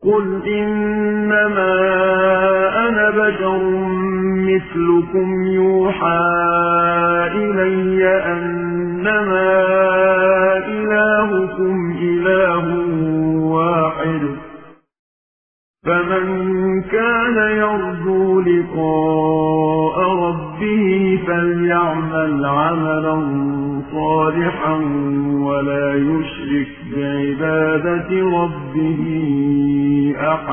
قل إنما أنا بشر مثلكم يوحى إلي أنما إلهكم إله واحد فمن كان يرجو لقاء ربه فليعمل عملا صالحا ولا يشرك بعبادة ربه أحدا.